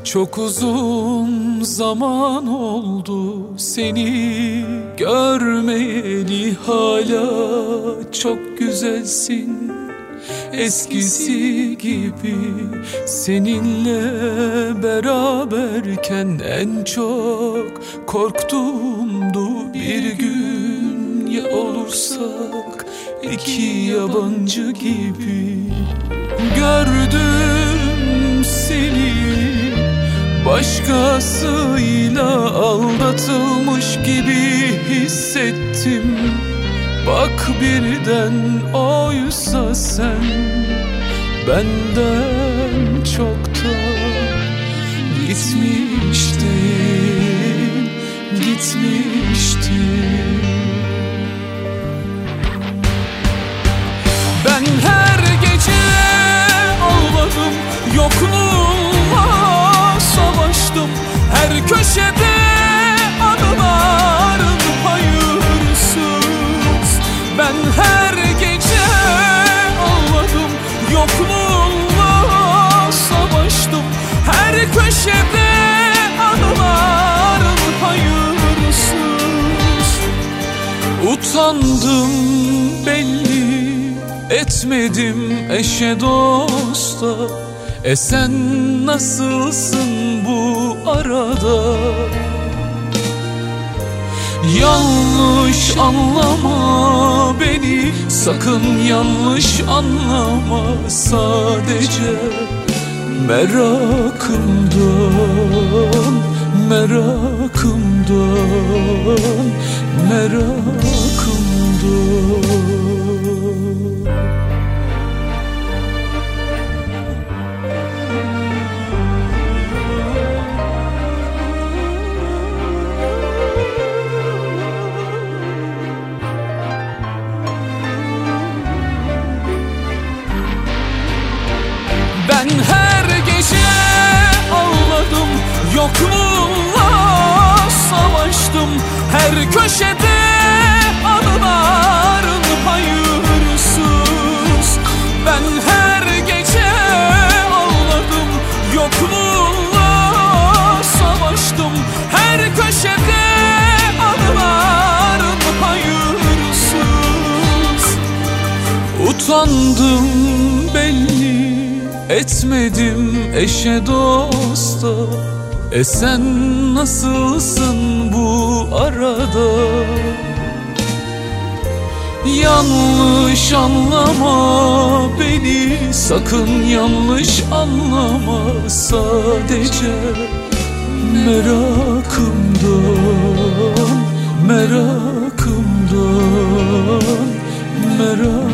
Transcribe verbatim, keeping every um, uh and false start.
Çok uzun zaman oldu seni görmeyeli, hala çok güzelsin eskisi gibi. Seninle beraberken en çok korktuğumdu bir gün ya olursak iki yabancı gibi. Gördüm seni başkasıyla aldatılmış gibi hissettim. Bak birden oysa sen benden çoktan gitmiştin, gitmiştin. Ben her gece ağladım, yokluğunla savaştım. Her köşede anıların hayırsız. Ben her gece ağladım, yokluğunla savaştım. Her köşede anıların hayırsız. Utandım belli etmedim eşe dosta. E sen nasılsın bu arada? Yanlış anlama beni, sakın yanlış anlama. Sadece merakımdan, merakımdan, merakımdan. Ben her gece ağladım, yokluğunla savaştım. Her köşede anıların hayırsız. Ben her gece ağladım, yokluğunla savaştım. Her köşede anıların hayırsız. Utandım belli etmedim eşe dosta. E sen nasılsın bu arada? Yanlış anlama beni, sakın yanlış anlama. Sadece merakımdan, merakımdan, merakımdan.